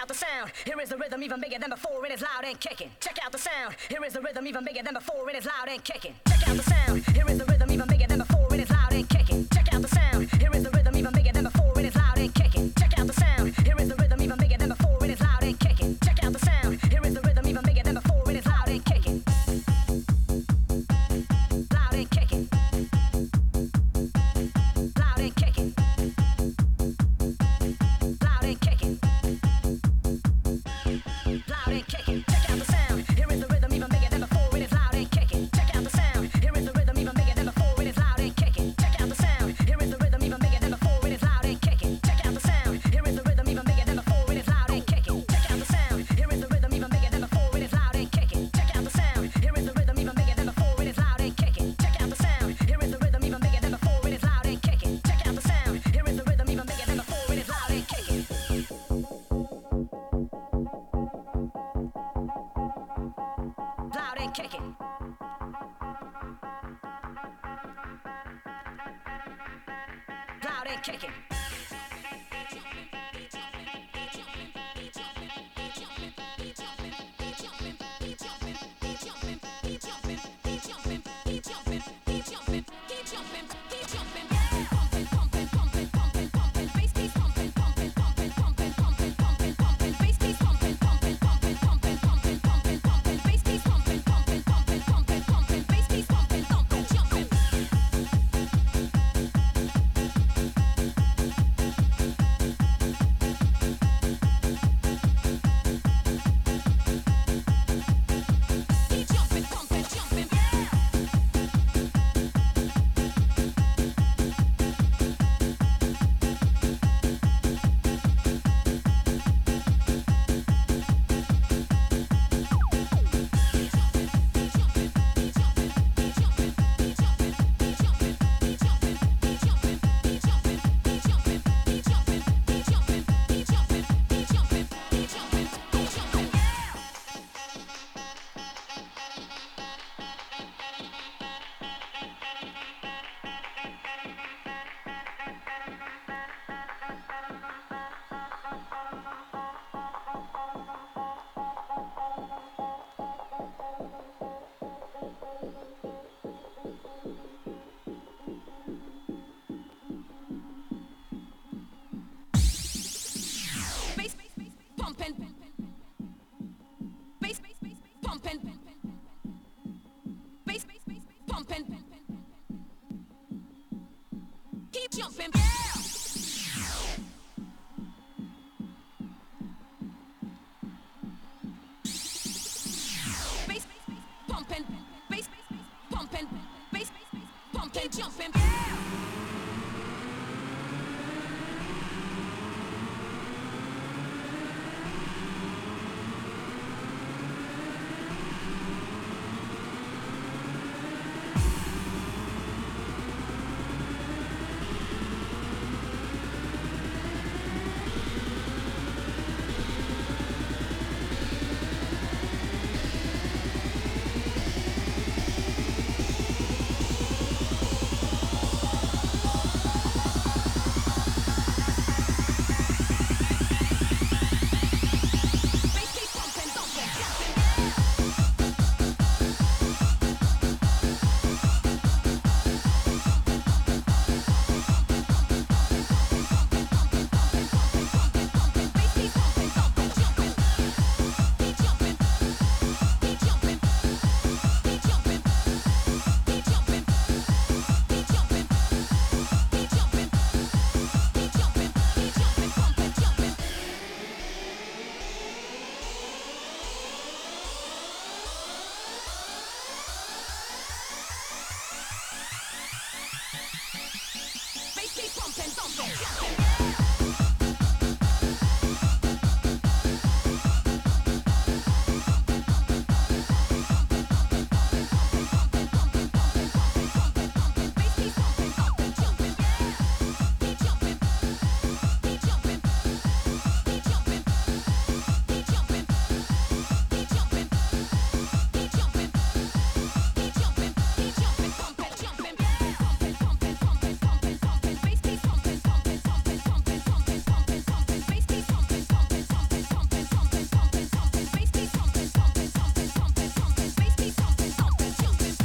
out the sound. Here is the rhythm even bigger than before. It is loud and kicking. Check out the sound. Here is the rhythm even bigger than before. It is loud and kicking. Check out the sound. Here is the rhythm even bigger than before. It is loud and kicking. Check out the sound. Here is the rhythm even bigger than before. It is loud and kicking. Check out the sound. Here is the rhythm even bigger than before. It is loud and kicking. Check out the sound. Here is the rhythm even bigger than before. It is loud and kicking. Loud and kicking. Loud and kicking. Loud and kicking. Loud and kicking. Check out the sound. Here is the rhythm even bigger than before. It is loud and kicking. Check out the sound. Here is the rhythm even bigger than before. It is loud and kicking. Check out the sound. Here is the rhythm even bigger than before. It is loud and kicking. Check out the sound. Here is the rhythm even bigger than before. It is loud and kicking. Check out the sound. Here is the rhythm even bigger than before. It is loud and kicking. Check out the sound. Here is the rhythm even bigger than before. It is loud and kicking. Check out the sound. Here is the rhythm even bigger than before. It is loud and kicking. Check out the sound. Here is the rhythm even bigger than before. It is loud and kicking. Loud and kicking. Loud and kicking. Jumping. Bass, pumping, bass, pumping, bass, pumping, jumping.